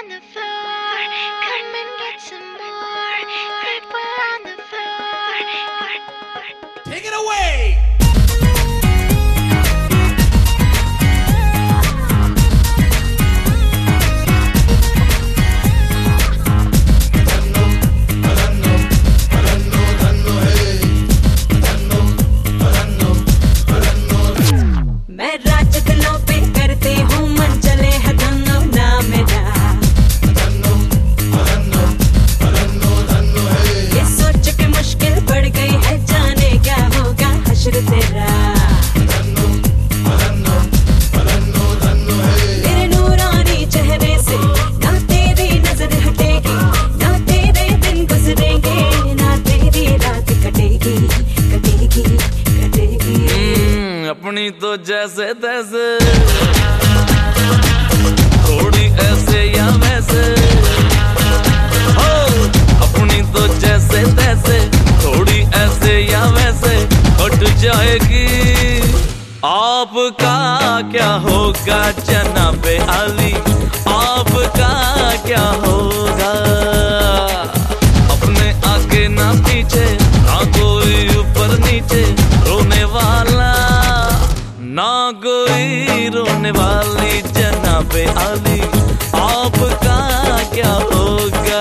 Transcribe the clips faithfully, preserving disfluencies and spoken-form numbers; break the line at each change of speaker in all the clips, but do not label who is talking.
on the floor. Come and get some more. People on the floor.
Take it away.
अपनी तो जैसे तैसे, थोड़ी ऐसे या वैसे हो। अपनी तो जैसे तैसे, थोड़ी ऐसे या वैसे कट जाएगी। आपका क्या होगा जनाबे आली, आपका क्या होगा। अपने आगे ना पीछे, ना कोई ऊपर नीचे, रोने वाला ना कोई रोने वाली जनाबे आली, आपका क्या होगा।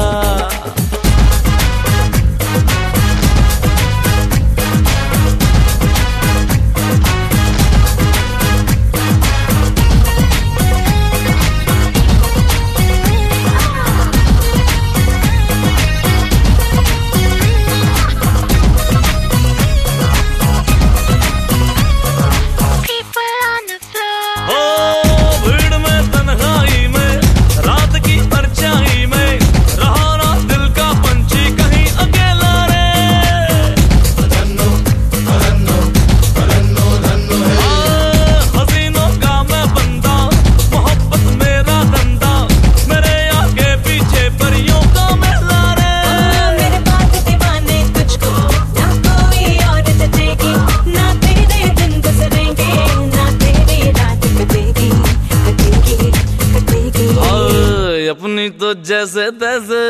अपनी तो जैसे तैसे,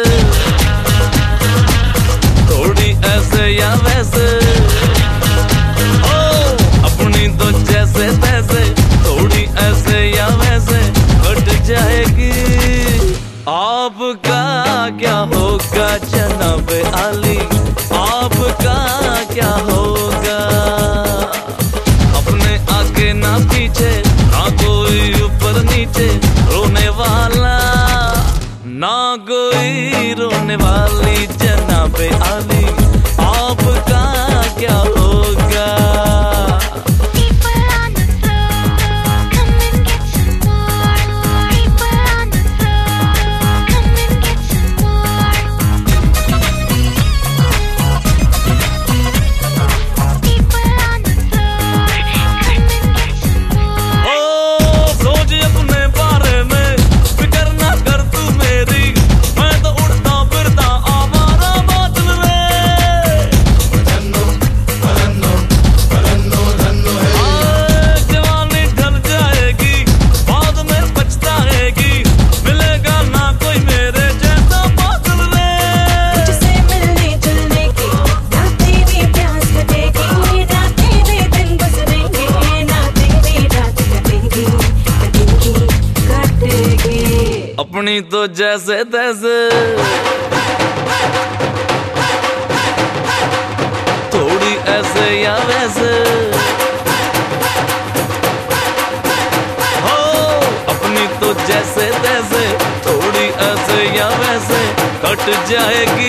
थोड़ी ऐसे या वैसे ओ। अपनी तो जैसे तैसे, थोड़ी ऐसे या वैसे कट जाएगी। आपका क्या होगा जनाबे आली, आपका क्या होगा। अपने आगे ना पीछे, ना कोई ऊपर नीचे, रोने वाला ना कोई रोने वाली जनाबे आली, आपका क्या होगा। अपनी तो जैसे तैसे, थोड़ी ऐसे या वैसे हो। अपनी तो जैसे तैसे, थोड़ी ऐसे या वैसे कट जाएगी।